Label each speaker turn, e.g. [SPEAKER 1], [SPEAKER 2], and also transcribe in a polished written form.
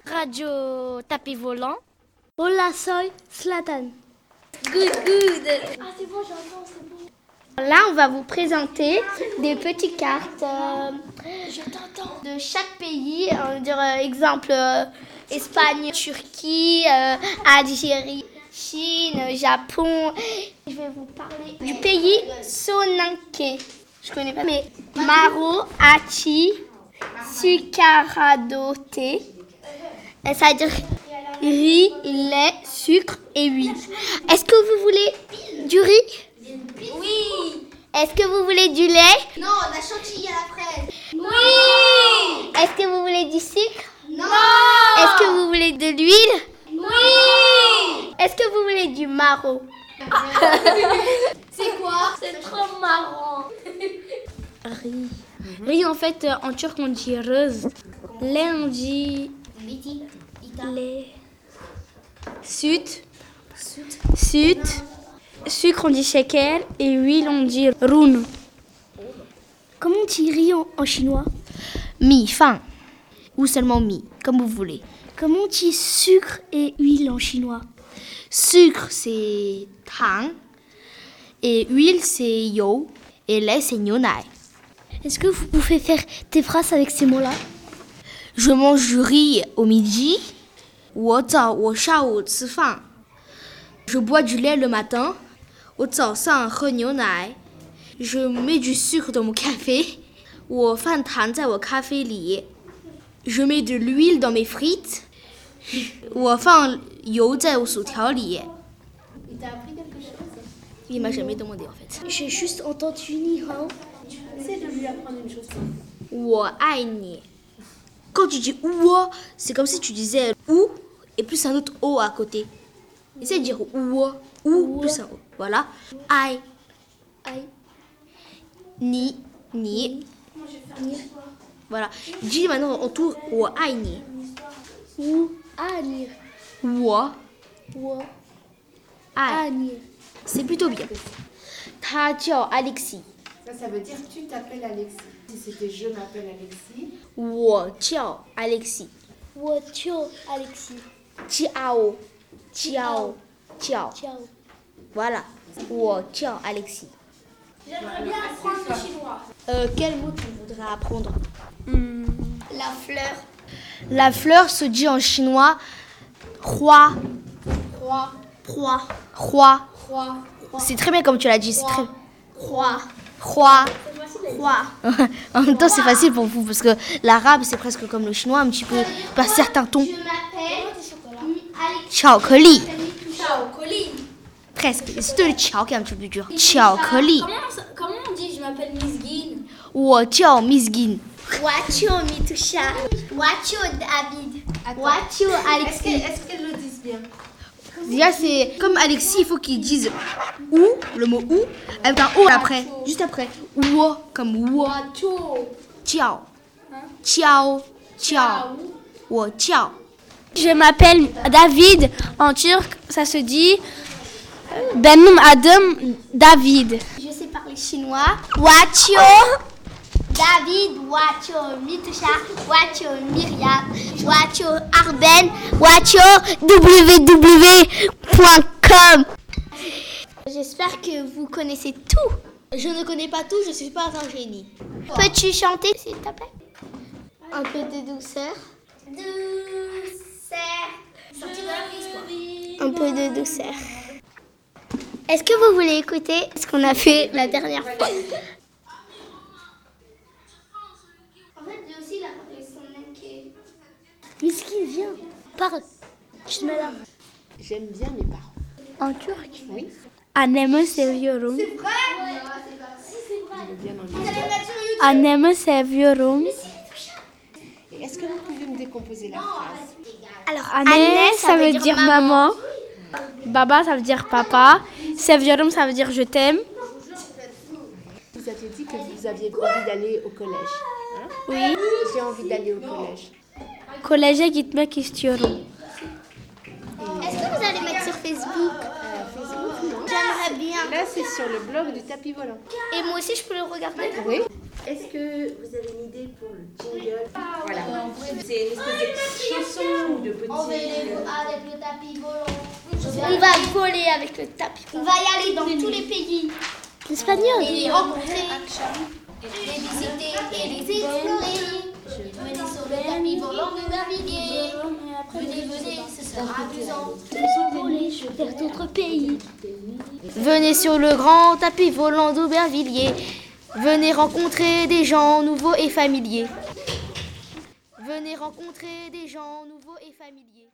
[SPEAKER 1] Radio Tapis Volant.
[SPEAKER 2] Hola, soy Zlatan.
[SPEAKER 1] Good.
[SPEAKER 2] Ah, c'est bon, j'entends, c'est bon. Là, on va vous présenter des petites cartes de chaque pays. On va dire exemple Espagne, Turquie, Algérie, Chine, Japon. Je vais vous parler du pays Soninké. Je connais pas, mais Maro, Hachi, Sucaradote. Ça veut dire riz, lait, sucre et huile. Est-ce que vous voulez du riz?
[SPEAKER 1] Oui.
[SPEAKER 2] Est-ce que vous voulez du lait?
[SPEAKER 1] Non, la chantilly à la fraise.
[SPEAKER 2] Oui. Est-ce que vous voulez du sucre?
[SPEAKER 1] Non.
[SPEAKER 2] Est-ce que vous voulez de l'huile?
[SPEAKER 1] Oui.
[SPEAKER 2] Est-ce que vous voulez du marron?
[SPEAKER 1] C'est quoi?
[SPEAKER 2] C'est trop marrant.
[SPEAKER 3] Riz. Riz, en fait, en turc, on dit rız. Lait, on dit lait. Süt. Sucre, on dit sheker. Et huile, on dit roun.
[SPEAKER 2] Comment on dit riz en chinois?
[SPEAKER 1] Mi, fin. Ou seulement mi, comme vous voulez.
[SPEAKER 2] Comment on dit sucre et huile en chinois?
[SPEAKER 1] Sucre, c'est tang. Et huile, c'est you. Et lait, c'est niunai.
[SPEAKER 2] Est-ce que vous pouvez faire des phrases avec ces mots-là?
[SPEAKER 1] Je mange du riz au midi. 我下午吃饭. Je bois du lait le matin. 我早上喝牛奶. Je mets du sucre dans mon café. 我放糖在我咖啡里. Je mets de l'huile dans mes frites. 我放油在我薯条里.
[SPEAKER 4] Il t'a appris quelque chose?
[SPEAKER 1] Il m'a jamais demandé en fait.
[SPEAKER 2] J'ai juste entendu ni hao.
[SPEAKER 4] Essaie de lui apprendre une chose.
[SPEAKER 1] 我爱你. Quand tu dis ou, c'est comme si tu disais ou et plus un autre o à côté. Essaie de dire ou plus un o. Voilà. Ai. Ni. Voilà. Dis maintenant en tour 我爱你.
[SPEAKER 2] Ou anir.
[SPEAKER 1] 我 爱.
[SPEAKER 2] Anir.
[SPEAKER 1] C'est plutôt bien. 他叫 Alexis.
[SPEAKER 4] Ça veut dire tu t'appelles Alexis. Si c'était je m'appelle Alexis.
[SPEAKER 1] 我叫 Alexis.
[SPEAKER 2] 我叫 Alexis.
[SPEAKER 1] Ciao.
[SPEAKER 2] Ciao.
[SPEAKER 1] Voilà. 我叫 Alexis.
[SPEAKER 2] J'aimerais bien apprendre le chinois.
[SPEAKER 1] Quel mot tu voudrais apprendre?
[SPEAKER 2] La fleur.
[SPEAKER 1] La fleur se dit en chinois Hua. C'est très bien comme tu l'as dit. C'est très. Hua. En même temps, c'est facile pour vous parce que l'arabe c'est presque comme le chinois, un petit peu par certains tons.
[SPEAKER 2] Je m'appelle Alexis.
[SPEAKER 1] 巧克力
[SPEAKER 2] Chocolat.
[SPEAKER 1] presque. C'est surtout le 巧 qui est un petit peu plus dur. 巧克力
[SPEAKER 2] Comment on dit je m'appelle Misguine?
[SPEAKER 1] 我叫 Misguine.
[SPEAKER 2] Wacho Mitusha. Wacho David. Wacho Alexis.
[SPEAKER 4] Est-ce qu'elles le disent bien?
[SPEAKER 1] Déjà, c'est comme Alexis, il faut qu'il dise ou, le mot ou, avec un o après, juste après. Ou, comme ou.
[SPEAKER 2] Wacho.
[SPEAKER 1] Ciao. 我叫
[SPEAKER 3] Je m'appelle David. En turc, ça se dit Benim adım David.
[SPEAKER 2] Je sais parler chinois. Wacho David, Wacho Mitusha, Wacho Myriam, Wacho Arben, Wacho www.com. J'espère que vous connaissez tout.
[SPEAKER 1] Je ne connais pas tout, je suis pas un génie.
[SPEAKER 2] Peux-tu chanter s'il te plaît? Un peu de douceur. Un peu de douceur. Est-ce que vous voulez écouter ce qu'on a fait la dernière fois? En fait, j'ai aussi la Miskin, viens, parle. Je te mets là.
[SPEAKER 4] J'aime bien mes parents.
[SPEAKER 2] En turc?
[SPEAKER 4] Oui.
[SPEAKER 3] Annemi seviyorum.
[SPEAKER 4] J'aime bien dans les...
[SPEAKER 3] Annemi seviyorum.
[SPEAKER 4] Et est-ce que vous pouvez me décomposer la phrase?
[SPEAKER 2] Alors,
[SPEAKER 3] Anne, ça veut dire maman. Baba, ça veut dire papa. Seviyorum, ça veut dire je t'aime.
[SPEAKER 4] Vous aviez dit que vous aviez envie d'aller au collège. Hein?
[SPEAKER 3] Oui.
[SPEAKER 4] J'ai envie d'aller au collège.
[SPEAKER 3] Koleje gitmek istiyorum.
[SPEAKER 2] est-ce que vous allez mettre sur Facebook?
[SPEAKER 4] Facebook, non.
[SPEAKER 2] J'aimerais bien.
[SPEAKER 4] Là, c'est sur le blog du tapis volant.
[SPEAKER 2] Et moi aussi, je peux le regarder?
[SPEAKER 4] Oui. Est-ce que vous avez une idée pour le jingle? Voilà. C'est une espèce de petite chanson ou de petit...
[SPEAKER 2] avec le tapis volant. On va voler avec le tapis. On va y aller dans tous les pays.
[SPEAKER 3] L'espagnol.
[SPEAKER 2] Et les rencontrer, les visiter et les explorer. Venez sur le tapis volant de Vervilliers. Venez, ce sera amusant. Nous voler vers d'autres pays.
[SPEAKER 1] Venez sur le grand tapis volant d'Aubervilliers. Venez rencontrer des gens nouveaux et familiers. Venez rencontrer des gens nouveaux et familiers.